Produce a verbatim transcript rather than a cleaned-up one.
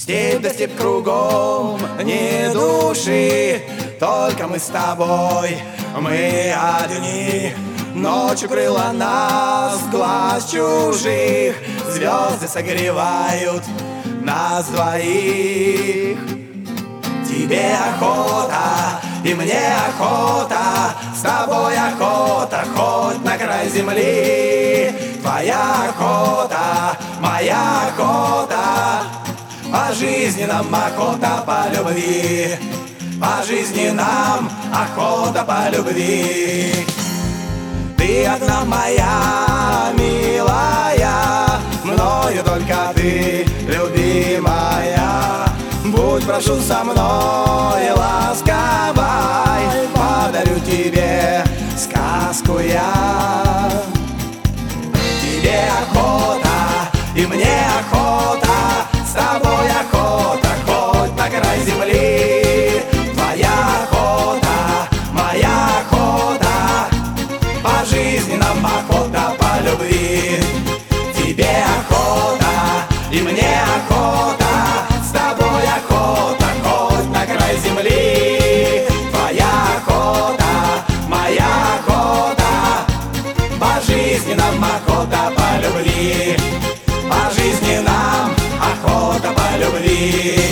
Степь да степь кругом, ни души, только мы с тобой, мы одни. Ночью крыла нас глаз чужих, звезды согревают нас двоих. Тебе охота, и мне охота, с тобой охота, хоть на край земли. Твоя охота, моя охота, по жизни нам охота по любви, по жизни нам охота по любви. Ты одна моя, милая, мною только ты, любимая. Будь, прошу, со мной ласковой, подарю тебе сказку я. Тебе охота, и мне охота, с тобой охота, хоть на край земли. Твоя охота, моя охота, по жизни нам охота по любви. Тебе охота, и мне охота, с тобой охота, хоть на край земли. Твоя охота, моя охота, по жизни нам охота по любви, по жизни нам охота по любви.